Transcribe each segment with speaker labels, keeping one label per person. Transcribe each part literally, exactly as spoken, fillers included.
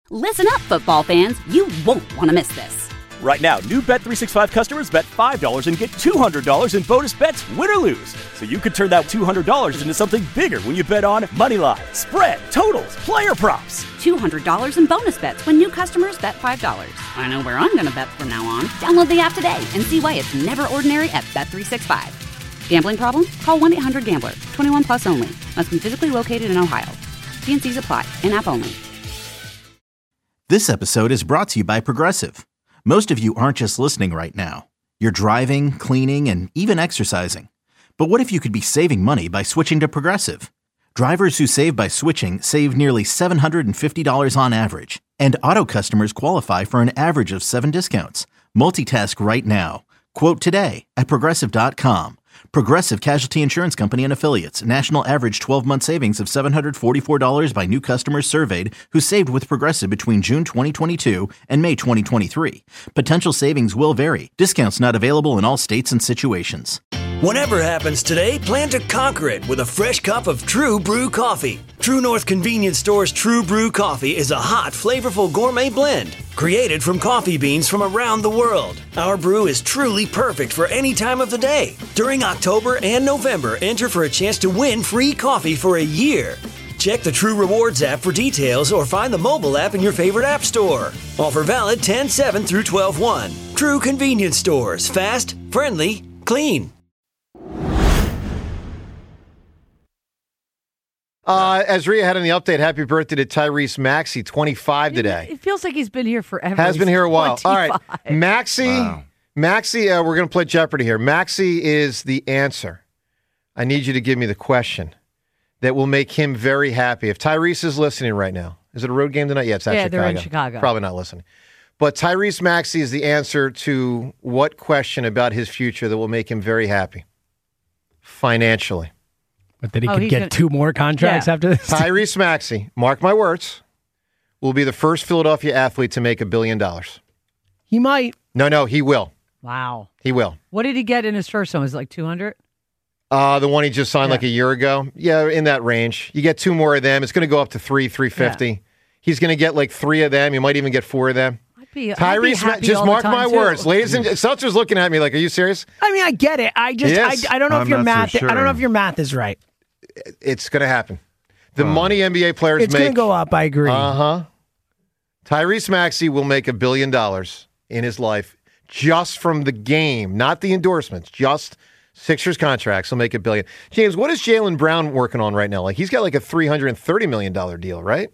Speaker 1: Listen up, football fans. You won't want to miss this.
Speaker 2: Right now, new Bet three sixty-five customers bet five dollars and get two hundred dollars in bonus bets, win or lose. So you could turn that two hundred dollars into something bigger when you bet on moneyline, spread, totals, player props.
Speaker 1: two hundred dollars in bonus bets when new customers bet five dollars. I know where I'm going to bet from now on. Download the app today and see why it's never ordinary at Bet three sixty-five. Gambling problem? Call one eight hundred gambler. twenty-one plus only. Must be physically located in Ohio. T and C's apply. In-app only.
Speaker 3: This episode is brought to you by Progressive. Most of you aren't just listening right now. You're driving, cleaning, and even exercising. But what if you could be saving money by switching to Progressive? Drivers who save by switching save nearly seven hundred fifty dollars on average. And auto customers qualify for an average of seven discounts. Multitask right now. Quote today at Progressive dot com. Progressive Casualty Insurance Company and Affiliates. National average twelve-month savings of seven hundred forty-four dollars by new customers surveyed who saved with Progressive between June twenty twenty-two and May twenty twenty-three. Potential savings will vary. Discounts not available in all states and situations.
Speaker 4: Whatever happens today, plan to conquer it with a fresh cup of True Brew coffee. True North Convenience Store's True Brew coffee is a hot, flavorful gourmet blend created from coffee beans from around the world. Our brew is truly perfect for any time of the day. During October and November, enter for a chance to win free coffee for a year. Check the True Rewards app for details or find the mobile app in your favorite app store. Offer valid ten seven through twelve one. True Convenience Stores. Fast, friendly, clean.
Speaker 5: Uh, as Rhea had in the update, happy birthday to Tyrese Maxey, twenty-five today.
Speaker 6: It feels like he's been here forever.
Speaker 5: Has been here a while.
Speaker 6: twenty-five.
Speaker 5: All right, Maxey,
Speaker 7: Wow.
Speaker 5: Maxey, uh, we're going to play Jeopardy here. Maxey is the answer. I need you to give me the question that will make him very happy. If Tyrese is listening right now, is it a road game tonight? Yeah, it's at
Speaker 6: Yeah,
Speaker 5: Chicago.
Speaker 6: they're in Chicago.
Speaker 5: Probably not listening. But Tyrese Maxey is the answer to what question about his future that will make him very happy financially?
Speaker 7: But that he
Speaker 6: Oh,
Speaker 7: could
Speaker 6: he's
Speaker 7: get
Speaker 6: gonna-
Speaker 7: two more contracts
Speaker 6: Yeah.
Speaker 7: after this?
Speaker 5: Tyrese Maxey, mark my words, will be the first Philadelphia athlete to make a billion dollars.
Speaker 7: He might.
Speaker 5: No, no, he will.
Speaker 6: Wow.
Speaker 5: He will.
Speaker 6: What did he get in his first one? Was it like two hundred?
Speaker 5: Uh, the one he just signed
Speaker 6: Yeah.
Speaker 5: like a year ago. Yeah, in that range. You get two more of them. It's going to go up to three, three fifty.
Speaker 6: Yeah.
Speaker 5: He's going to get like three of them. You might even get four of them.
Speaker 6: I'd be, I'd be
Speaker 5: Tyrese, Ma-
Speaker 6: happy
Speaker 5: just
Speaker 6: all the
Speaker 5: mark
Speaker 6: time,
Speaker 5: my
Speaker 6: too.
Speaker 5: words, ladies and Seltzer's looking at me like, "Are you serious?"
Speaker 7: I mean, I get it. I just,
Speaker 5: Yes.
Speaker 7: I, I don't know if
Speaker 8: I'm
Speaker 7: your
Speaker 8: not
Speaker 7: math,
Speaker 8: so
Speaker 7: I don't know
Speaker 8: sure.
Speaker 7: if your math is right.
Speaker 5: It's going to happen. The money N B A players
Speaker 7: It's
Speaker 5: make.
Speaker 7: going to go up. I agree.
Speaker 5: Uh huh. Tyrese Maxey will make a billion dollars in his life just from the game, not the endorsements, just Sixers contracts. He'll make a billion. James, what is Jaylen Brown working on right now? Like he's got like a three hundred thirty million dollars deal, right?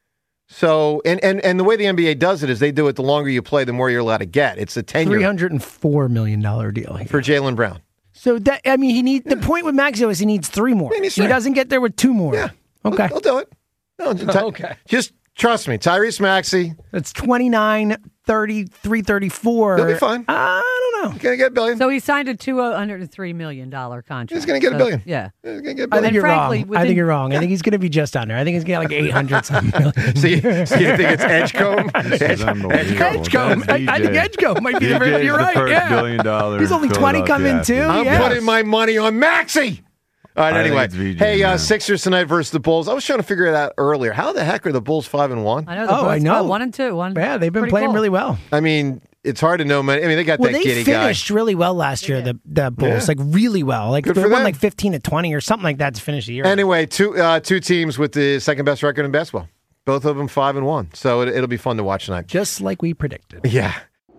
Speaker 5: So, and, and, and the way the N B A does it is they do it the longer you play, the more you're allowed to get. It's a ten
Speaker 7: three
Speaker 5: year
Speaker 7: hundred four million dollars deal.
Speaker 5: for Jaylen Brown.
Speaker 7: So that I mean, he need the point with Maxey is he needs three more.
Speaker 5: He needs
Speaker 7: He
Speaker 5: three.
Speaker 7: doesn't get there with two more.
Speaker 5: Yeah.
Speaker 7: Okay.
Speaker 5: He'll, he'll do it. No, Ty-
Speaker 7: Okay.
Speaker 5: Just trust me. Tyrese Maxey,
Speaker 7: That's twenty-nine, thirty, three thirty-four.
Speaker 5: he'll be fine.
Speaker 7: I don't know.
Speaker 5: He's going to get a billion.
Speaker 6: So he signed a two hundred three million dollars contract.
Speaker 5: He's gonna get a
Speaker 6: So,
Speaker 5: billion.
Speaker 6: Yeah.
Speaker 5: He's going to get a
Speaker 7: I
Speaker 5: billion.
Speaker 7: think you're
Speaker 6: frankly,
Speaker 7: wrong. I
Speaker 6: within-
Speaker 7: think you're wrong. I think he's going to be just under. I think he's going to get like eight hundred something million.
Speaker 5: So you, so you think it's Edgecombe?
Speaker 8: This is unbelievable.
Speaker 7: Edgecombe. I, I think
Speaker 8: That's
Speaker 7: Edgecombe might be the
Speaker 8: D J's
Speaker 7: first. You're
Speaker 8: the
Speaker 7: right.
Speaker 8: first
Speaker 7: Yeah.
Speaker 8: billion dollar
Speaker 7: He's only twenty coming in
Speaker 8: Philadelphia
Speaker 7: too.
Speaker 5: I'm
Speaker 7: yeah.
Speaker 5: putting my money on Maxey. All right,
Speaker 8: I think
Speaker 5: anyway.
Speaker 8: it's V J
Speaker 5: Hey, uh,
Speaker 8: now.
Speaker 5: Sixers tonight versus the Bulls. I was trying to figure it out earlier. How the heck are the Bulls five and one?
Speaker 6: I know. The
Speaker 7: Oh, I
Speaker 6: both-
Speaker 7: know.
Speaker 6: uh, One and two. One.
Speaker 7: Yeah, they've been
Speaker 6: Pretty
Speaker 7: playing
Speaker 6: cool.
Speaker 7: really well.
Speaker 5: I mean, it's hard to know. Man. I mean, they got
Speaker 7: Well,
Speaker 5: that
Speaker 7: they
Speaker 5: giddy guy.
Speaker 7: finished really well last year. The the Bulls,
Speaker 5: Yeah.
Speaker 7: like really well. Like
Speaker 5: Good
Speaker 7: they
Speaker 5: for
Speaker 7: won
Speaker 5: them.
Speaker 7: like fifteen to twenty or something like that to finish the year.
Speaker 5: Anyway, two uh, two teams with the second best record in basketball. Both of them five and one. So it, it'll be fun to watch tonight.
Speaker 7: just like we predicted.
Speaker 5: Yeah.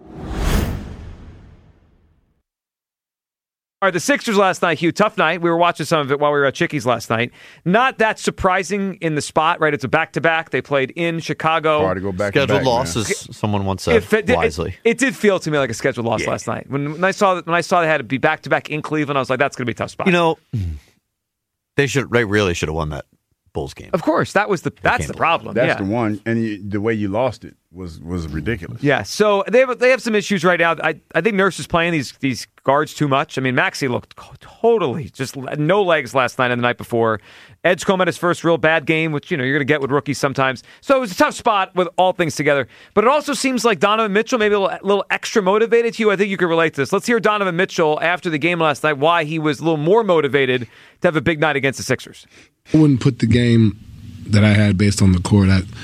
Speaker 9: All right, the Sixers last night, Hugh, tough night. We were watching some of it while we were at Chickies last night. Not that surprising in the spot, right? It's a back-to-back. They played in Chicago.
Speaker 8: Hard to go back
Speaker 10: Scheduled
Speaker 8: to back,
Speaker 10: losses, someone once said
Speaker 9: It, fit- it-
Speaker 10: wisely.
Speaker 9: It, did feel to me like a scheduled loss last night. When, when I saw that, when I saw they had to be back-to-back in Cleveland, I was like, that's going to be a tough spot.
Speaker 10: You know, they should. They really should have won that Bulls game.
Speaker 9: Of course, that was the that's
Speaker 10: can't
Speaker 9: the
Speaker 10: believe
Speaker 9: problem.
Speaker 8: That's
Speaker 9: yeah.
Speaker 8: the one, and you, the way you lost it was was ridiculous.
Speaker 9: Yeah, so they have they have some issues right now. I I think Nurse is playing these these guards too much. I mean, Maxey looked totally just no legs last night and the night before. Edgecombe had his first real bad game, which you know you're going to get with rookies sometimes. So it was a tough spot with all things together. But it also seems like Donovan Mitchell maybe a little, a little extra motivated. Hugh, I think you could relate to this. Let's hear Donovan Mitchell after the game last night why he was a little more motivated to have a big night against the Sixers.
Speaker 11: I wouldn't put the game that I had based on the court. I,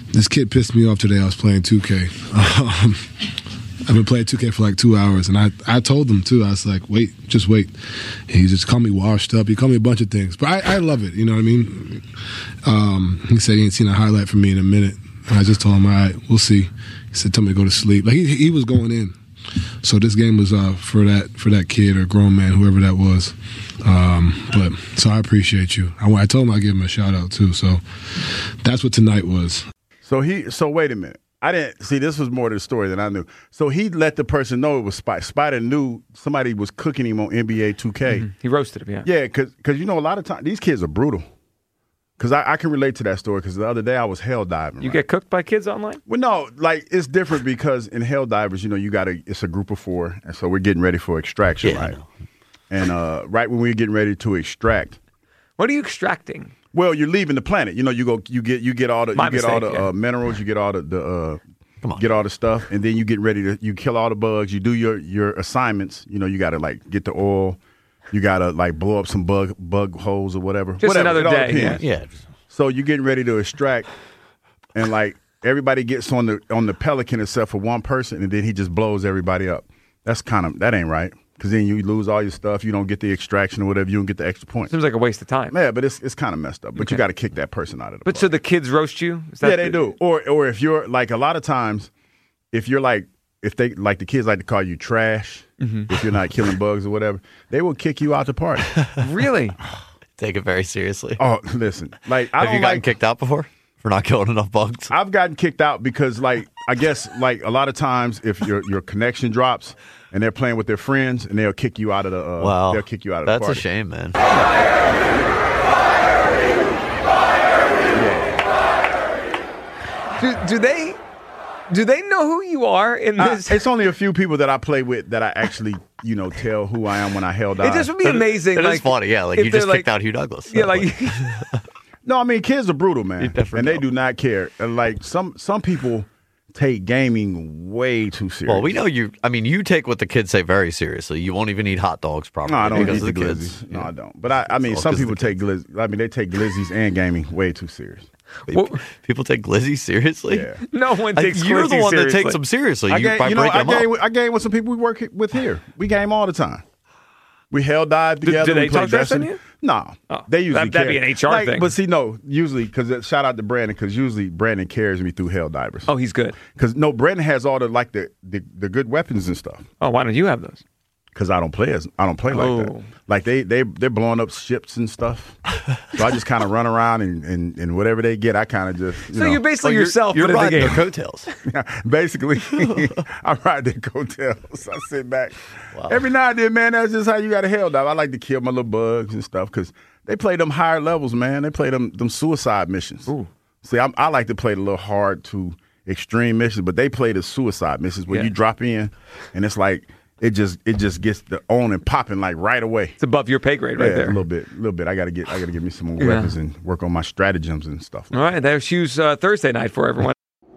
Speaker 11: This kid pissed me off today. I was playing two K. Um, I've been playing two K for like two hours, and I, I told him, too. I was like, wait, just wait. And he just called me washed up. He called me a bunch of things. But I, I love it, you know what I mean? Um, he said he ain't seen a highlight from me in a minute. And I just told him, all right, we'll see. He said, tell me to go to sleep. Like, he, he was going in. So this game was uh, for that for that kid or grown man, whoever that was. Um, but so I appreciate you. I, I told him I'd give him a shout-out, too. So that's what tonight was.
Speaker 8: So he. So wait a minute. I didn't see. This was more to the story than I knew. So he let the person know it was Spider. Spider knew somebody was cooking him on N B A two K.
Speaker 9: Mm-hmm. He roasted him. Yeah.
Speaker 8: Yeah, because you know a lot of times these kids are brutal. Because I, I can relate to that story. Because the other day I was hell diving.
Speaker 9: You
Speaker 8: right?
Speaker 9: get cooked by kids online?
Speaker 8: Well, no, like it's different because in hell divers, you know, you got to. It's a group of four, and so we're getting ready for extraction,
Speaker 10: Yeah,
Speaker 8: right? And uh, right when we're getting ready to extract,
Speaker 9: what are you extracting?
Speaker 8: Well, you're leaving the planet. You know, you go, you get, you get all the,
Speaker 9: My
Speaker 8: you get all the
Speaker 9: mistake, yeah.
Speaker 8: uh, minerals, you get all the, the uh,
Speaker 10: Come on.
Speaker 8: get all the stuff, and then you get ready to, you kill all the bugs. You do your your assignments. You know, you got to like get the oil. You got to like blow up some bug bug holes or whatever.
Speaker 9: Just
Speaker 8: whatever.
Speaker 9: another
Speaker 8: It all
Speaker 9: day. Yeah.
Speaker 8: depends.
Speaker 10: Yeah.
Speaker 8: So you're getting ready to extract, and like everybody gets on the on the Pelican except for one person, and then he just blows everybody up. That's kind of that ain't right. Because then you lose all your stuff. You don't get the extraction or whatever. You don't get the extra points.
Speaker 9: Seems like a waste of time.
Speaker 8: Yeah, but it's it's kind of messed up. But
Speaker 9: Okay.
Speaker 8: you got to kick that person out of the
Speaker 9: But
Speaker 8: boat.
Speaker 9: so the kids roast you? Is that
Speaker 8: Yeah, they
Speaker 9: the-
Speaker 8: do. Or or if you're like a lot of times, if you're like if they like the kids like to call you trash,
Speaker 9: Mm-hmm.
Speaker 8: if you're not killing bugs or whatever, they will kick you out the party.
Speaker 9: Really?
Speaker 10: Take it very seriously.
Speaker 8: Oh, listen, like I
Speaker 10: Have
Speaker 8: don't
Speaker 10: you gotten
Speaker 8: like.
Speaker 10: kicked out before for not killing enough bugs?
Speaker 8: I've gotten kicked out because like I guess like a lot of times if your your connection drops and they're playing with their friends and they'll kick you out of the uh,
Speaker 10: Wow.
Speaker 8: they'll kick you out of
Speaker 10: That's
Speaker 8: the party.
Speaker 10: a shame, man.
Speaker 9: Do, do they do they know who you are in
Speaker 8: I-
Speaker 9: this?
Speaker 8: it's only a few people that I play with that I actually, you know, tell who I am when I held
Speaker 9: it
Speaker 8: out.
Speaker 9: just would be amazing.
Speaker 10: It
Speaker 9: like,
Speaker 10: is funny, yeah. Like
Speaker 9: if
Speaker 10: you
Speaker 9: they're
Speaker 10: just
Speaker 9: like-
Speaker 10: kicked out Hugh Douglas.
Speaker 9: Yeah, like
Speaker 8: No, I mean kids are brutal, man,
Speaker 10: definitely
Speaker 8: and they
Speaker 10: know.
Speaker 8: do not care. And like some some people take gaming way too serious.
Speaker 10: Well, we know you. I mean, you take what the kids say very seriously. You won't even eat hot dogs probably.
Speaker 8: No, I don't
Speaker 10: because
Speaker 8: eat
Speaker 10: of
Speaker 8: the
Speaker 10: the
Speaker 8: glizzies.
Speaker 10: kids.
Speaker 8: No,
Speaker 10: Yeah.
Speaker 8: I don't. But I, I mean,
Speaker 10: It's all
Speaker 8: some
Speaker 10: 'cause of
Speaker 8: people
Speaker 10: the
Speaker 8: take glizz. I mean, they take glizzies and gaming way too serious.
Speaker 9: What-
Speaker 10: People take glizzy seriously.
Speaker 8: Yeah.
Speaker 9: no one
Speaker 10: I-
Speaker 9: takes
Speaker 10: you're the
Speaker 9: glizzy
Speaker 10: one that
Speaker 9: seriously.
Speaker 10: takes them seriously.
Speaker 8: I
Speaker 10: You,
Speaker 8: game,
Speaker 10: by
Speaker 8: you know,
Speaker 10: breaking
Speaker 8: I
Speaker 10: them up.
Speaker 8: game, with, I game with some people we work with here. We game all the time. We held dive
Speaker 9: Do-
Speaker 8: together.
Speaker 9: do they
Speaker 8: we play
Speaker 9: talk trash on
Speaker 8: Destiny.
Speaker 9: you?
Speaker 8: No,
Speaker 9: Oh,
Speaker 8: they usually
Speaker 9: that- that'd
Speaker 8: care.
Speaker 9: be an H R
Speaker 8: Like,
Speaker 9: thing.
Speaker 8: But see, no, usually because shout out to Brandon because usually Brandon carries me through hell divers.
Speaker 9: Oh, he's good.
Speaker 8: Because no, Brandon has all the like the, the the good weapons and stuff.
Speaker 9: Oh, why don't you have those?
Speaker 8: Because I don't play as I don't play like
Speaker 9: Oh.
Speaker 8: that. Like they they they're blowing up ships and stuff. So I just kind of run around and, and, and whatever they get, I kind of just. You
Speaker 9: So
Speaker 8: know,
Speaker 9: you're basically
Speaker 10: you're-
Speaker 9: yourself,
Speaker 10: You're
Speaker 9: but in the
Speaker 10: riding
Speaker 9: game.
Speaker 10: their coattails.
Speaker 8: basically I ride their coattails. I sit back. Every now and then, man, that's just how you got to hell dive. I like to kill my little bugs and stuff because they play them higher levels, man. They play them them suicide missions.
Speaker 9: Ooh.
Speaker 8: See, I'm, I like to play the little hard to extreme missions, but they play the suicide missions where
Speaker 9: Yeah.
Speaker 8: you drop in and it's like it just it just gets the on and popping like right away.
Speaker 9: It's above your pay grade right
Speaker 8: yeah,
Speaker 9: there.
Speaker 8: a little bit, a little bit. I gotta get I gotta get me some more
Speaker 9: Yeah.
Speaker 8: weapons and work on my stratagems and stuff.
Speaker 9: All right, there's Hughes uh, Thursday night for everyone.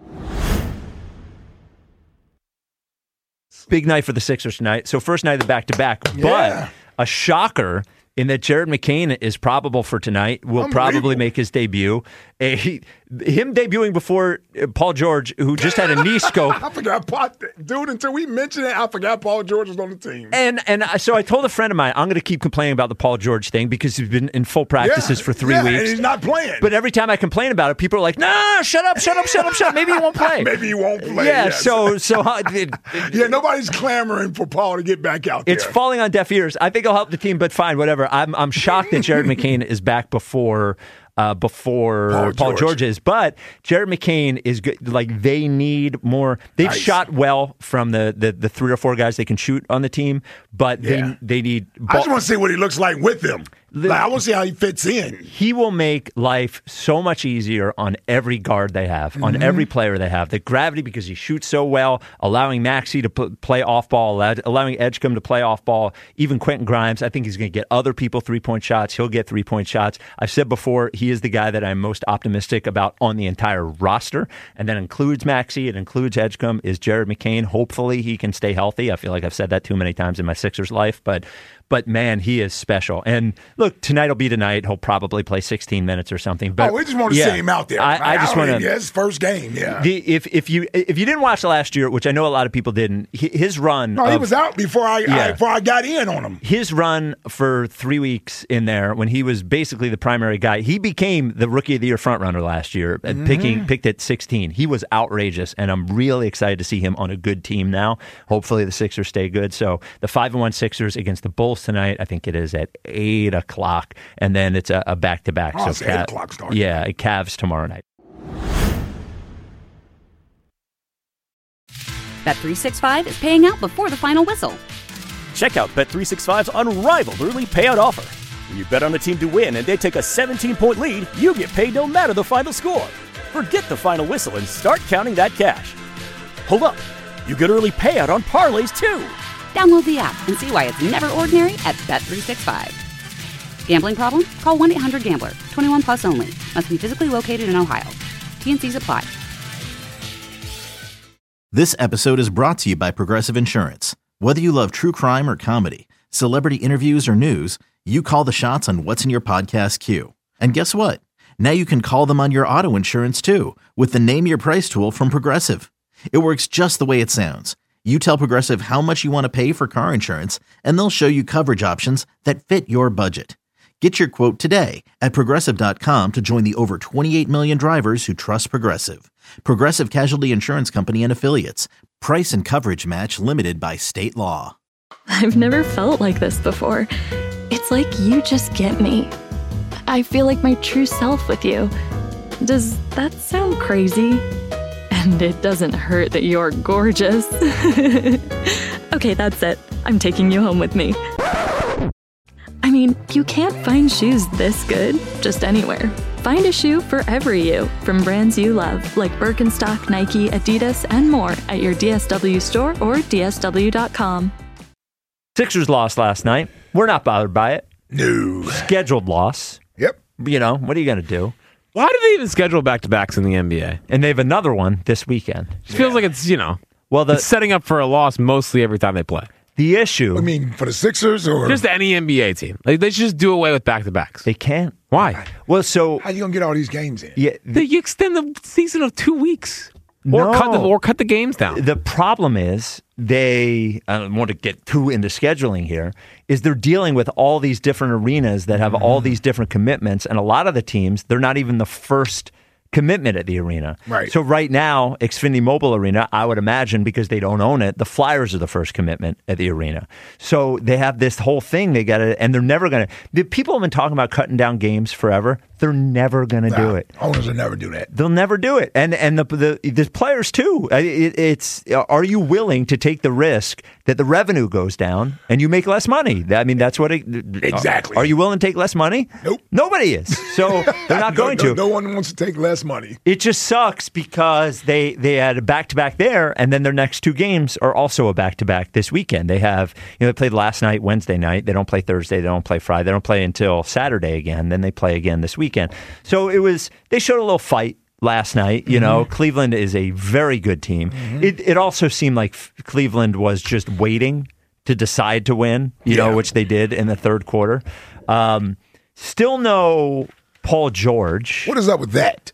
Speaker 12: Big night for the Sixers tonight. So first night of the back-to-back. But a shocker in that Jared McCain is probable for tonight, will probably make his debut. A, him debuting before uh, Paul George, who just had a knee scope.
Speaker 13: I forgot, Paul, dude, until we mentioned it, I forgot Paul George was on the team.
Speaker 12: And and I- so I told a friend of mine, I'm going to keep complaining about the Paul George thing because he's been in full practices
Speaker 13: Yeah,
Speaker 12: for three
Speaker 13: yeah,
Speaker 12: weeks.
Speaker 13: and he's not playing.
Speaker 12: But every time I complain about it, people are like, "Nah, shut up, shut up, shut up, shut up. Maybe he won't play.
Speaker 13: Maybe he won't play.
Speaker 12: Yeah.
Speaker 13: yes.
Speaker 12: So so uh, it,
Speaker 13: yeah, nobody's clamoring for Paul to get back out there.
Speaker 12: it's falling on deaf ears. I think it'll help the team, but fine, whatever. I'm I'm shocked that Jared McCain is back before. Uh, before
Speaker 13: Paul
Speaker 12: Paul,
Speaker 13: George.
Speaker 12: George is, but Jared McCain is good. Like they need more. They've
Speaker 13: Nice.
Speaker 12: shot well from the, the the three or four guys they can shoot on the team, but
Speaker 13: Yeah.
Speaker 12: they they need.
Speaker 13: I just want to see what he looks like with them. Like, I want to see how he fits in.
Speaker 12: He will make life so much easier on every guard they have, on
Speaker 13: Mhm.
Speaker 12: every player they have. The gravity, because he shoots so well, allowing Maxey to pl- play off ball, allow- allowing Edgecombe to play off ball, even Quentin Grimes. I think he's going to get other people three point shots. He'll get three point shots. I've said before, he is the guy that I'm most optimistic about on the entire roster, and that includes Maxey. It includes Edgecombe. Is Jared McCain? Hopefully, he can stay healthy. I feel like I've said that too many times in my Sixers life, but. But man, he is special. And look, look, tonight will be tonight. He'll probably play sixteen minutes or something. But
Speaker 13: oh, we just want to
Speaker 12: yeah,
Speaker 13: see him out there.
Speaker 12: I, I just want to.
Speaker 13: Yeah, it's first game. Yeah.
Speaker 12: The, if if you if you didn't watch last year, which I know a lot of people didn't, his run.
Speaker 13: No,
Speaker 12: of,
Speaker 13: he was out before I,
Speaker 12: yeah.
Speaker 13: I before I got in on him.
Speaker 12: His run for three weeks in there, when he was basically the primary guy, he became the Rookie of the Year frontrunner last year, mm-hmm. picking picked at sixteen. He was outrageous, and I'm really excited to see him on a good team now. Hopefully, the Sixers stay good. So the five and one Sixers against the Bulls tonight. I think it is at eight o'clock, and then it's a, a back-to-back.
Speaker 13: Oh,
Speaker 12: so
Speaker 13: it's eight o'clock start.
Speaker 12: Yeah, Cavs tomorrow night.
Speaker 1: Bet three sixty-five is paying out before the final whistle.
Speaker 2: Check out Bet three sixty-five's unrivaled early payout offer. When you bet on a team to win and they take a seventeen-point lead, you get paid no matter the final score. Forget the final whistle and start counting that cash. Hold up. You get early payout on parlays, too.
Speaker 1: Download the app and see why it's never ordinary at Bet three sixty-five. Gambling problem? Call one eight hundred gambler. twenty-one plus only. Must be physically located in Ohio. T N Cs apply.
Speaker 3: This episode is brought to you by Progressive Insurance. Whether you love true crime or comedy, celebrity interviews or news, you call the shots on what's in your podcast queue. And guess what? Now you can call them on your auto insurance too with the Name Your Price tool from Progressive. It works just the way it sounds. You tell Progressive how much you want to pay for car insurance, and they'll show you coverage options that fit your budget. Get your quote today at Progressive dot com to join the over twenty-eight million drivers who trust Progressive. Progressive Casualty Insurance Company and Affiliates. Price and coverage match limited by state law.
Speaker 14: I've never felt like this before. It's like you just get me. I feel like my true self with you. Does that sound crazy? And it doesn't hurt that you're gorgeous. Okay, that's it. I'm taking you home with me. I mean, you can't find shoes this good just anywhere. Find a shoe for every you from brands you love, like Birkenstock, Nike, Adidas, and more at your D S W store or D S W dot com.
Speaker 12: Sixers lost last night. We're not bothered by it.
Speaker 13: No.
Speaker 12: Scheduled loss.
Speaker 13: Yep.
Speaker 12: You know, what are you going to do?
Speaker 9: Why do they even schedule back-to-backs in the N B A?
Speaker 12: And they have another one this weekend.
Speaker 9: It feels yeah. like it's, you know,
Speaker 12: well, the,
Speaker 9: it's setting up for a loss mostly every time they play.
Speaker 12: The issue...
Speaker 13: I mean, for the Sixers or...
Speaker 9: Just any N B A team. Like, they should just do away with back-to-backs.
Speaker 12: They can't.
Speaker 9: Why?
Speaker 12: Well, so...
Speaker 13: How are you going to get all these games in?
Speaker 12: Yeah,
Speaker 9: the, you extend the season of two weeks.
Speaker 12: No.
Speaker 9: Or cut the, or cut the games down.
Speaker 12: The problem is they, I don't want to get too into scheduling here, is they're dealing with all these different arenas that have mm-hmm. all these different commitments. And a lot of the teams, they're not even the first commitment at the arena.
Speaker 13: Right.
Speaker 12: So right now, Xfinity Mobile Arena, I would imagine, because they don't own it, the Flyers are the first commitment at the arena. So they have this whole thing they got to, and they're never going to. The people have been talking about cutting down games forever. They're never going to
Speaker 13: nah,
Speaker 12: do it.
Speaker 13: Owners will never do that.
Speaker 12: They'll never do it, and and the the, the players too. It, it's are you willing to take the risk that the revenue goes down and you make less money? I mean, that's what it,
Speaker 13: exactly.
Speaker 12: Are, are you willing to take less money?
Speaker 13: Nope.
Speaker 12: Nobody is. So they're not
Speaker 13: no,
Speaker 12: going
Speaker 13: no,
Speaker 12: to.
Speaker 13: No one wants to take less money.
Speaker 12: It just sucks because they they had a back to back there, and then their next two games are also a back to back this weekend. They have you know they played last night, Wednesday night. They don't play Thursday. They don't play Friday. They don't play until Saturday again. Then they play again this weekend. So it was they showed a little fight last night. You know, mm-hmm. Cleveland is a very good team. Mm-hmm. It it also seemed like Cleveland was just waiting to decide to win. You yeah. know, which they did in the third quarter. Um, still no Paul George.
Speaker 13: What is up with that?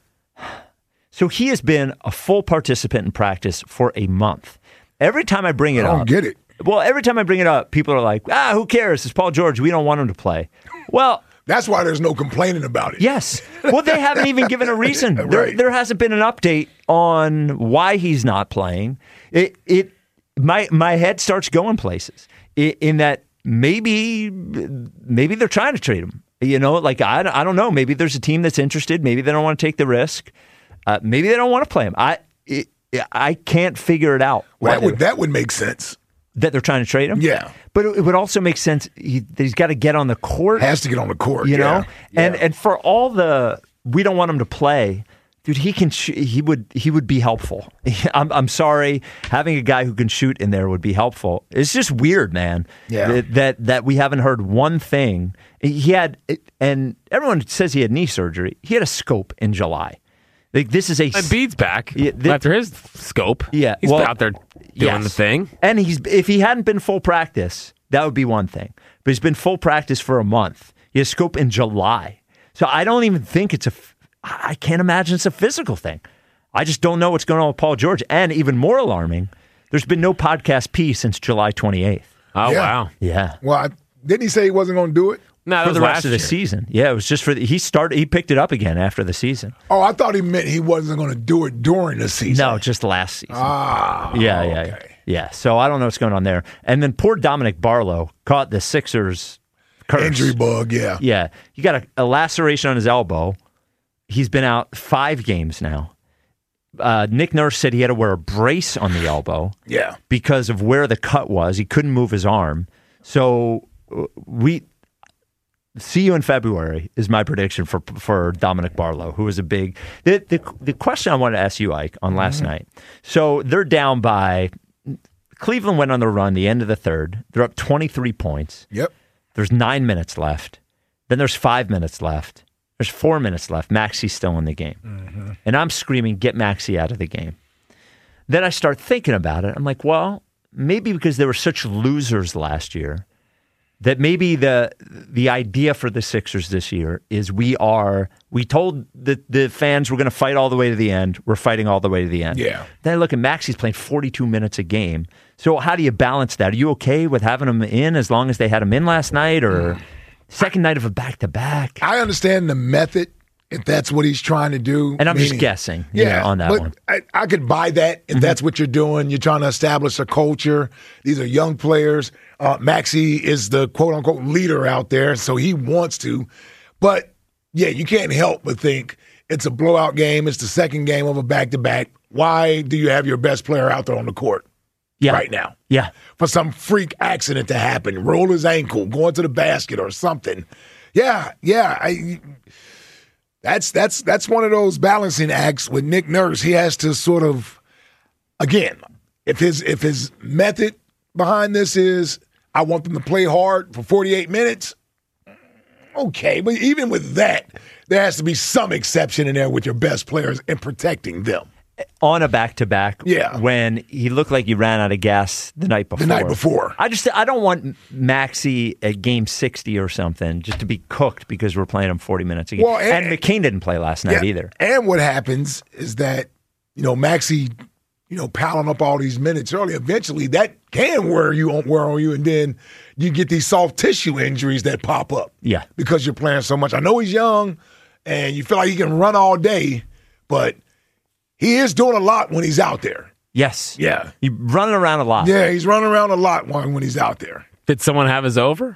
Speaker 12: So he has been a full participant in practice for a month. Every time I bring it
Speaker 13: up, I don't
Speaker 12: up,
Speaker 13: get it.
Speaker 12: Well, every time I bring it up, people are like, "Ah, who cares? It's Paul George. We don't want him to play." Well.
Speaker 13: That's why there's no complaining about it.
Speaker 12: Yes. Well, they haven't even given a reason.
Speaker 13: right.
Speaker 12: There, there hasn't been an update on why he's not playing. It, it, my, my head starts going places in, in that maybe, maybe they're trying to trade him. You know, like I, I don't know. Maybe there's a team that's interested. Maybe they don't want to take the risk. Uh, maybe they don't want to play him. I, it, I can't figure it out.
Speaker 13: Well, that would that would make sense.
Speaker 12: That they're trying to trade him?
Speaker 13: Yeah.
Speaker 12: But it would also make sense he, that he's got to get on the court.
Speaker 13: Has to get on the court,
Speaker 12: you
Speaker 13: yeah.
Speaker 12: know?
Speaker 13: Yeah.
Speaker 12: And and for all the, we don't want him to play, dude, he can sh- he would he would be helpful. I'm I'm sorry, having a guy who can shoot in there would be helpful. It's just weird, man.
Speaker 13: Yeah.
Speaker 12: That that, that we haven't heard one thing. He had, and everyone says he had knee surgery. He had a scope in July. Like this is a
Speaker 9: Embiid's back
Speaker 12: yeah, th-
Speaker 9: after his scope.
Speaker 12: Yeah,
Speaker 9: he's
Speaker 12: well,
Speaker 9: out there doing
Speaker 12: yes.
Speaker 9: the thing.
Speaker 12: And he's if he hadn't been full practice, that would be one thing. But he's been full practice for a month. He has scope in July. So I don't even think it's a, I can't imagine it's a physical thing. I just don't know what's going on with Paul George. And even more alarming, there's been no podcast P since July twenty-eighth.
Speaker 15: Oh,
Speaker 13: Yeah.
Speaker 15: wow.
Speaker 12: Yeah.
Speaker 13: Well, I, didn't he say he wasn't going to do it?
Speaker 15: No, that
Speaker 12: For
Speaker 15: was
Speaker 12: the
Speaker 15: last
Speaker 12: rest of the
Speaker 15: year.
Speaker 12: season. Yeah, it was just for the, he started, he picked it up again after the season.
Speaker 13: Oh, I thought he meant he wasn't going to do it during the season.
Speaker 12: No, just last season.
Speaker 13: Ah,
Speaker 12: yeah, yeah, yeah. Yeah. So I don't know what's going on there. And then poor Dominic Barlow caught the Sixers curse.
Speaker 13: Injury bug, yeah.
Speaker 12: Yeah. He got a, a laceration on his elbow. He's been out five games now. Uh, Nick Nurse said he had to wear a brace on the elbow.
Speaker 13: Yeah.
Speaker 12: Because of where the cut was. He couldn't move his arm. So uh, we see you in February is my prediction for for Dominic Barlow, who was a big. The the, the question I wanted to ask you, Ike, on last mm-hmm. night. So they're down by. Cleveland went on the run the end of the third. They're up twenty-three points.
Speaker 13: Yep.
Speaker 12: There's nine minutes left. Then there's five minutes left. There's four minutes left. Maxi's still in the game. Mm-hmm. And I'm screaming, get Maxi out of the game. Then I start thinking about it. I'm like, well, maybe because they were such losers last year, that maybe the the idea for the Sixers this year is we are, we told the, the fans we're going to fight all the way to the end. We're fighting all the way to the end.
Speaker 13: Yeah.
Speaker 12: Then I look at Maxi's playing forty-two minutes a game. So how do you balance that? Are you okay with having him in as long as they had him in last night or mm. second night of a back-to-back?
Speaker 13: I understand the method, if that's what he's trying to do.
Speaker 12: And I'm
Speaker 13: meaning,
Speaker 12: just guessing you
Speaker 13: yeah,
Speaker 12: know, on that
Speaker 13: but
Speaker 12: one.
Speaker 13: I, I could buy that if mm-hmm. that's what you're doing. You're trying to establish a culture. These are young players. Uh, Maxi is the quote-unquote leader out there, so he wants to. But, yeah, you can't help but think it's a blowout game. It's the second game of a back-to-back. Why do you have your best player out there on the court
Speaker 12: yeah.
Speaker 13: right now?
Speaker 12: Yeah.
Speaker 13: For some freak accident to happen, roll his ankle, going to the basket or something. Yeah, yeah. I, that's that's that's one of those balancing acts with Nick Nurse. He has to sort of, again, if his if his method behind this is I want them to play hard for forty-eight minutes, okay. But even with that, there has to be some exception in there with your best players and protecting them.
Speaker 12: On a back-to-back,
Speaker 13: yeah.
Speaker 12: when he looked like he ran out of gas the night before.
Speaker 13: The night before.
Speaker 12: I just I don't want Maxi at game sixty or something just to be cooked because we're playing him forty minutes a game. Well, and, and McCain didn't play last night
Speaker 13: yeah,
Speaker 12: either.
Speaker 13: And what happens is that, you know, Maxi, you know, piling up all these minutes early, eventually that can wear you on wear on you, and then you get these soft tissue injuries that pop up.
Speaker 12: Yeah.
Speaker 13: Because you're playing so much. I know he's young and you feel like he can run all day, but he is doing a lot when he's out there.
Speaker 12: Yes.
Speaker 13: Yeah.
Speaker 12: He's running around a lot.
Speaker 13: Yeah, he's running around a lot when, when he's out there.
Speaker 15: Did someone have his over?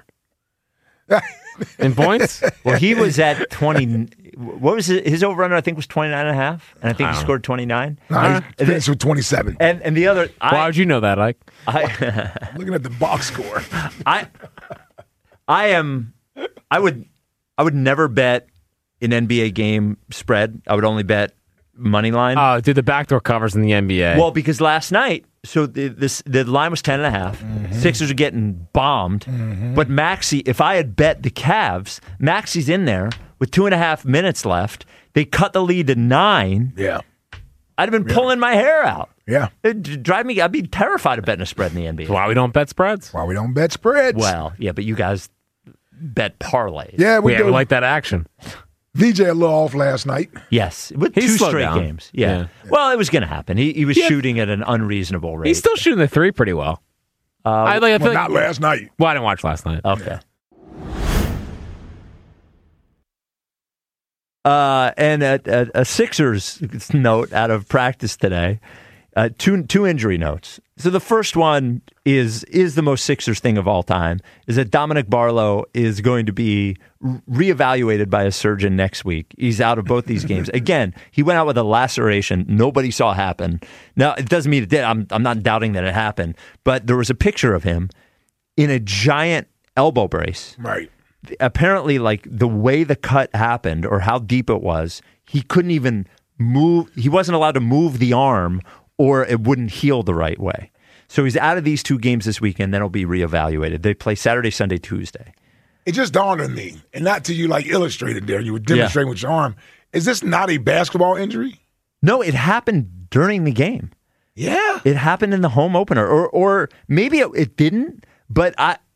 Speaker 15: In points?
Speaker 12: Well, he was at twenty. What was his, his over-under? I think was twenty-nine and a half. And I think I he scored know. twenty-nine.
Speaker 13: No, uh, he finished with twenty-seven.
Speaker 12: And, and the other. I,
Speaker 15: Why would you know that, Ike?
Speaker 12: I,
Speaker 13: looking at the box score.
Speaker 12: I I am. I would, I would never bet an N B A game spread. I would only bet money line.
Speaker 15: Oh, dude, the backdoor covers in the N B A.
Speaker 12: Well, because last night, so the, this the line was ten and a half. Mm-hmm. Sixers are getting bombed. Mm-hmm. But Maxi, if I had bet the Cavs, Maxi's in there with two and a half minutes left. They cut the lead to nine.
Speaker 13: Yeah.
Speaker 12: I'd have been
Speaker 13: yeah.
Speaker 12: pulling my hair out.
Speaker 13: Yeah.
Speaker 12: It'd drive me, I'd be terrified of betting a spread in the N B A.
Speaker 15: Why we don't bet spreads?
Speaker 13: Why we don't bet spreads?
Speaker 12: Well, yeah, but you guys bet parlays.
Speaker 13: Yeah, we,
Speaker 15: yeah,
Speaker 13: do.
Speaker 15: we like that action.
Speaker 13: V J a little off last night.
Speaker 12: Yes, with
Speaker 15: He's
Speaker 12: two straight
Speaker 15: down.
Speaker 12: games. Yeah.
Speaker 15: Yeah.
Speaker 12: Well, it was going to happen. He he was
Speaker 15: Yeah.
Speaker 12: shooting at an unreasonable rate.
Speaker 15: He's still shooting the three pretty well.
Speaker 12: Uh,
Speaker 15: I, like, I feel
Speaker 13: well,
Speaker 15: like,
Speaker 13: not last night.
Speaker 15: Well, I didn't watch last night.
Speaker 12: Okay. Uh, and a, a, a Sixers note out of practice today. Uh, two two injury notes. So the first one is is the most Sixers thing of all time, is that Dominic Barlow is going to be reevaluated by a surgeon next week. He's out of both these games. Again, he went out with a laceration nobody saw happen. Now, it doesn't mean it did. I'm, I'm not doubting that it happened, but there was a picture of him in a giant elbow brace.
Speaker 13: Right.
Speaker 12: Apparently, like the way the cut happened or how deep it was, he couldn't even move. He wasn't allowed to move the arm or it wouldn't heal the right way. So he's out of these two games this weekend, then he'll be reevaluated. They play Saturday, Sunday, Tuesday.
Speaker 13: It just dawned on me, and not to you like illustrated there, you were demonstrating yeah. with your arm. Is this not a basketball injury?
Speaker 12: No, it happened during the game.
Speaker 13: Yeah.
Speaker 12: It happened in the home opener. Or or maybe it, it didn't, but I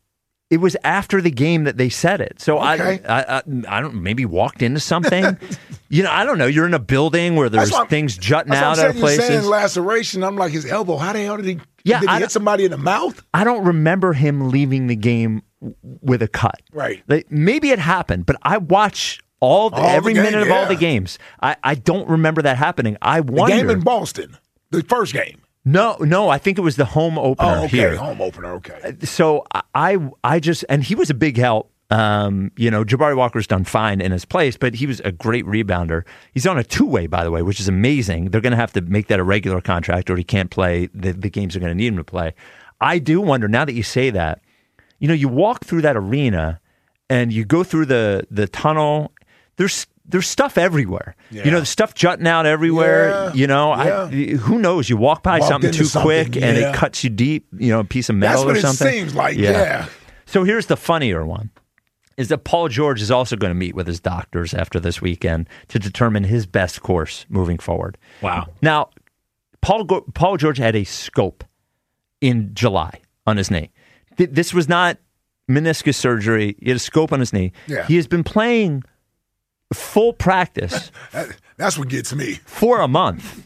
Speaker 12: It was after the game that they said it. So
Speaker 13: Okay.
Speaker 12: I, I, I, I don't maybe walked into something. you know, I don't know. You're in a building where there's
Speaker 13: That's what-
Speaker 12: things jutting
Speaker 13: That's what I'm
Speaker 12: out
Speaker 13: saying.
Speaker 12: of
Speaker 13: You're
Speaker 12: places.
Speaker 13: saying laceration. I'm like, his elbow. How the hell did he?
Speaker 12: Yeah,
Speaker 13: did he
Speaker 12: I
Speaker 13: hit
Speaker 12: don't-
Speaker 13: somebody in the mouth?
Speaker 12: I don't remember him leaving the game w- with a cut.
Speaker 13: Right.
Speaker 12: Like, maybe it happened, but I watch all, the,
Speaker 13: All the
Speaker 12: every
Speaker 13: game,
Speaker 12: minute of all
Speaker 13: yeah.
Speaker 12: the games. I, I don't remember that happening. I
Speaker 13: The
Speaker 12: wonder.
Speaker 13: game in Boston, the first game.
Speaker 12: No, no, I think it was the home opener
Speaker 13: Oh, okay,
Speaker 12: here.
Speaker 13: home opener. Okay.
Speaker 12: So I, I just, and he was a big help. Um, you know, Jabari Walker's done fine in his place, but he was a great rebounder. He's on a two-way, by the way, which is amazing. They're going to have to make that a regular contract, or he can't play. The, the games are going to need him to play. I do wonder, now that you say that, you know, you walk through that arena and you go through the the tunnel. There's there's stuff everywhere.
Speaker 13: Yeah.
Speaker 12: You know, there's stuff jutting out everywhere.
Speaker 13: Yeah,
Speaker 12: You know,
Speaker 13: yeah.
Speaker 12: I, who knows? You walk by
Speaker 13: Walked
Speaker 12: something
Speaker 13: into
Speaker 12: too
Speaker 13: something,
Speaker 12: quick and
Speaker 13: yeah.
Speaker 12: it cuts you deep. You know, a piece of metal
Speaker 13: That's what
Speaker 12: or
Speaker 13: it
Speaker 12: something.
Speaker 13: seems like, yeah.
Speaker 12: So here's the funnier one: is that Paul George is also going to meet with his doctors after this weekend to determine his best course moving forward.
Speaker 15: Wow.
Speaker 12: Now, Paul Go- Paul George had a scope in July on his knee. Th- this was not meniscus surgery. He had a scope on his knee.
Speaker 13: Yeah.
Speaker 12: He has been playing full practice
Speaker 13: That- that's what gets me.
Speaker 12: for a month.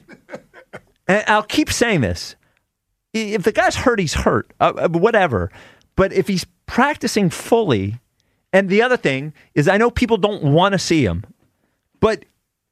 Speaker 12: And I'll keep saying this. If the guy's hurt, he's hurt. Uh, whatever. But if he's practicing fully, and the other thing is I know people don't want to see him, but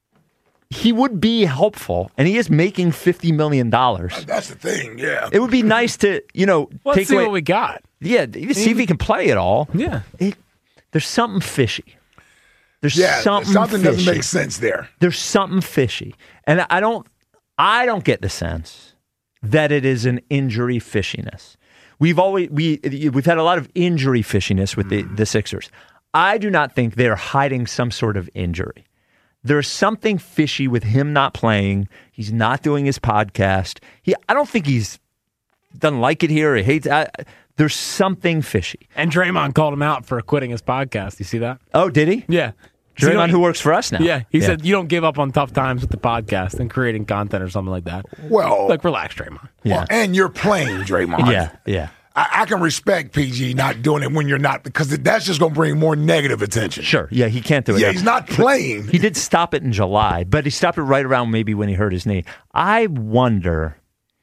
Speaker 12: he would be helpful, and he is making fifty million dollars.
Speaker 13: That's the thing. Yeah.
Speaker 12: It would be nice to, you know,
Speaker 15: Let's
Speaker 12: take
Speaker 15: see
Speaker 12: away.
Speaker 15: what we got.
Speaker 12: Yeah, see if he can play at all.
Speaker 15: Yeah.
Speaker 12: It, there's something fishy. There's
Speaker 13: yeah.
Speaker 12: something,
Speaker 13: Something
Speaker 12: fishy.
Speaker 13: doesn't make sense there.
Speaker 12: There's something fishy, and I don't, I don't get the sense that it is an injury fishiness. We've always we we've had a lot of injury fishiness with the the Sixers. I do not think they're hiding some sort of injury. There's something fishy with him not playing. He's not doing his podcast. He, I don't think he's doesn't like it here. He hates. I, there's something fishy.
Speaker 15: And Draymond called him out for quitting his podcast. You see that?
Speaker 12: Oh, did he?
Speaker 15: Yeah. So you
Speaker 12: Draymond,
Speaker 15: don't-
Speaker 12: who works for us now.
Speaker 15: Yeah. He said you don't give up on tough times with the podcast and creating content or something like that.
Speaker 13: Well,
Speaker 15: like relax, Draymond.
Speaker 13: Well, and you're playing, Draymond.
Speaker 12: Yeah, yeah.
Speaker 13: I, I can respect P G not doing it when you're not, because that's just going to bring more negative attention.
Speaker 12: Sure. Yeah, he can't do it.
Speaker 13: Yeah,
Speaker 12: now.
Speaker 13: he's not playing.
Speaker 12: He did stop it in July, but he stopped it right around maybe when he hurt his knee. I wonder.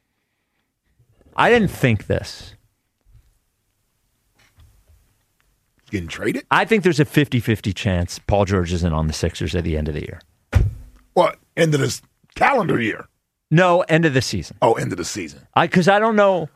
Speaker 12: I didn't think this.
Speaker 13: Getting traded?
Speaker 12: I think there's a fifty-fifty chance Paul George isn't on the Sixers at the end of the year.
Speaker 13: What, end of this calendar year?
Speaker 12: No, end of the season.
Speaker 13: Oh, end of the season.
Speaker 12: I because I don't know.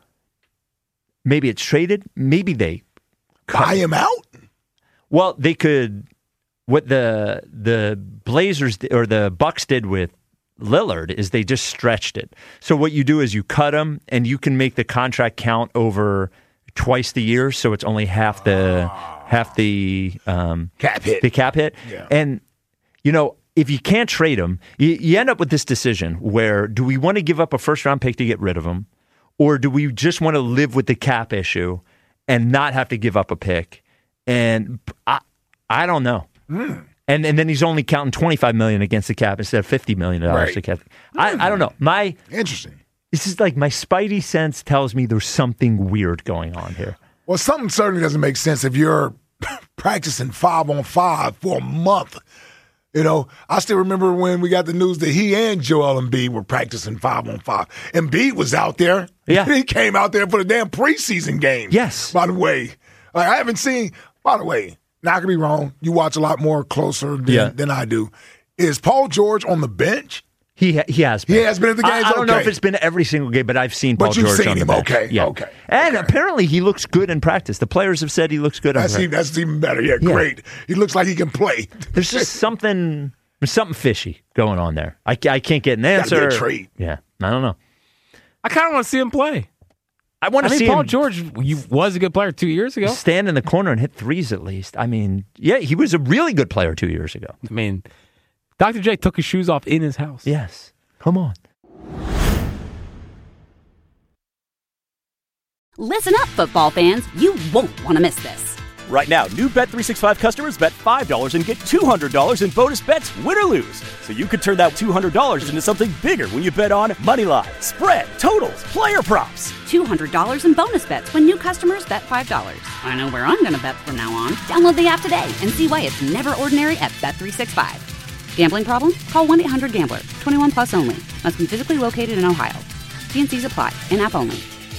Speaker 12: Maybe it's traded. Maybe they
Speaker 13: buy him out.
Speaker 12: Well, they could. What the the Blazers di- or the Bucks did with Lillard is they just stretched it. So what you do is you cut him, and you can make the contract count over twice the year. So it's only half the half the um,
Speaker 13: cap hit.
Speaker 12: The cap hit,
Speaker 13: Yeah.
Speaker 12: and you know. If you can't trade him, you, you end up with this decision where do we want to give up a first round pick to get rid of him, or do we just want to live with the cap issue and not have to give up a pick? And I, I don't know.
Speaker 13: Mm.
Speaker 12: And and then he's only counting twenty-five million dollars against the cap instead of fifty million dollars
Speaker 13: Right.
Speaker 12: to cap. I, I don't know. My
Speaker 13: Interesting.
Speaker 12: This is like my spidey sense tells me there's something weird going on here.
Speaker 13: Well, something certainly doesn't make sense if you're practicing five on five for a month. You know, I still remember when we got the news that he and Joel Embiid were practicing five on five. Embiid was out there.
Speaker 12: Yeah.
Speaker 13: He came out there for the damn preseason game.
Speaker 12: Yes.
Speaker 13: By the way, like, I haven't seen, by the way, now I could be wrong. You watch a lot more closer than,
Speaker 12: Yeah.
Speaker 13: than I do. Is Paul George on the bench?
Speaker 12: He ha- he has been.
Speaker 13: He has been at the games?
Speaker 12: I, I don't know
Speaker 13: Okay.
Speaker 12: if it's been every single game, but I've seen Paul
Speaker 13: But you've
Speaker 12: George
Speaker 13: seen
Speaker 12: on the
Speaker 13: him.
Speaker 12: bench.
Speaker 13: Okay,
Speaker 12: Yeah.
Speaker 13: okay,
Speaker 12: And apparently he looks good in practice. The players have said he looks good on
Speaker 13: That's,
Speaker 12: practice.
Speaker 13: even, that's even better. Yeah,
Speaker 12: Yeah.
Speaker 13: great. He looks like he can play.
Speaker 12: There's just something, there's something fishy going on there. I, I can't get an
Speaker 13: Gotta
Speaker 12: answer.
Speaker 13: get a trade.
Speaker 12: Yeah, I don't know.
Speaker 15: I kind of want to see him play.
Speaker 12: I want
Speaker 15: I
Speaker 12: to
Speaker 15: mean,
Speaker 12: see
Speaker 15: Paul
Speaker 12: him
Speaker 15: George you, was a good player two years ago.
Speaker 12: stand in the corner and hit threes at least. I mean, yeah, he was a really good player two years ago.
Speaker 15: I mean, Doctor J took his shoes off in his house.
Speaker 12: Yes. Come on.
Speaker 1: Listen up, football fans. You won't want to miss this.
Speaker 2: Right now, new Bet three sixty-five customers bet five dollars and get two hundred dollars in bonus bets, win or lose. So you could turn that two hundred dollars into something bigger when you bet on money line, spread, totals, player props.
Speaker 1: two hundred dollars in bonus bets when new customers bet five dollars. I know where I'm going to bet from now on. Download the app today and see why it's never ordinary at Bet three sixty-five. Gambling problem? Call one eight hundred gambler. twenty-one plus only. Must be physically located in Ohio. T N Cs apply. In-app only.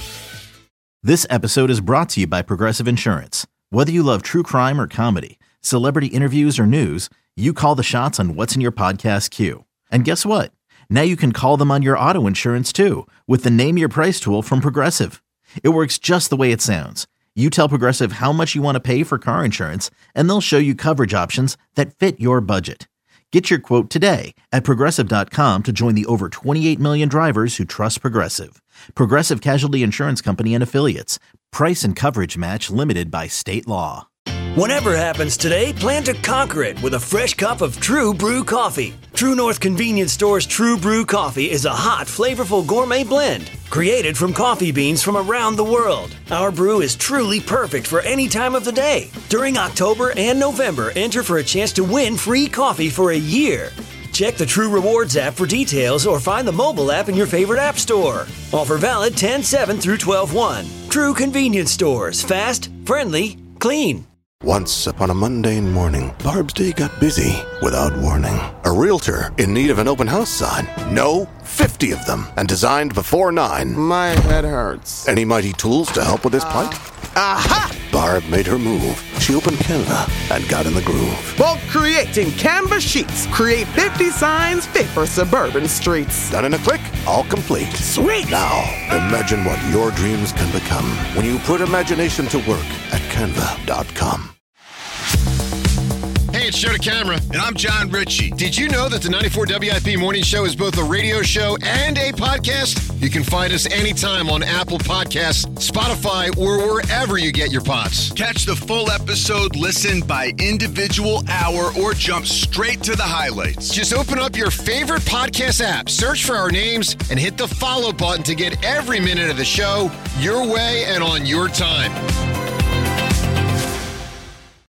Speaker 3: This episode is brought to you by Progressive Insurance. Whether you love true crime or comedy, celebrity interviews or news, you call the shots on what's in your podcast queue. And guess what? Now you can call them on your auto insurance too with the Name Your Price tool from Progressive. It works just the way it sounds. You tell Progressive how much you want to pay for car insurance, and they'll show you coverage options that fit your budget. Get your quote today at Progressive dot com to join the over twenty-eight million drivers who trust Progressive. Progressive Casualty Insurance Company and Affiliates. Price and coverage match limited by state law.
Speaker 4: Whatever happens today, plan to conquer it with a fresh cup of True Brew coffee. True North Convenience Store's True Brew coffee is a hot, flavorful gourmet blend created from coffee beans from around the world. Our brew is truly perfect for any time of the day. During October and November, enter for a chance to win free coffee for a year. Check the True Rewards app for details or find the mobile app in your favorite app store. Offer valid ten seven through twelve one. True Convenience Stores. Fast, friendly, clean.
Speaker 16: Once upon a mundane morning, Barb's day got busy without warning. A realtor in need of an open house sign. No, fifty of them, and designed before nine.
Speaker 17: My head hurts.
Speaker 16: Any mighty tools to help with this plight? Aha! Barb made her move. She opened Canva and got in the groove.
Speaker 17: Bulk creating Canva sheets. Create fifty signs fit for suburban streets.
Speaker 16: Done in a click, all complete.
Speaker 17: Sweet!
Speaker 16: Now, imagine what your dreams can become when you put imagination to work at canva dot com.
Speaker 18: Hey, it's Joe DeCamera. And I'm John Ritchie. Did you know that the ninety-four W I P Morning Show is both a radio show and a podcast? You can find us anytime on Apple Podcasts, Spotify, or wherever you get your pods.
Speaker 19: Catch the full episode, listen by individual hour, or jump straight to the highlights.
Speaker 18: Just open up your favorite podcast app, search for our names, and hit the follow button to get every minute of the show your way and on your time.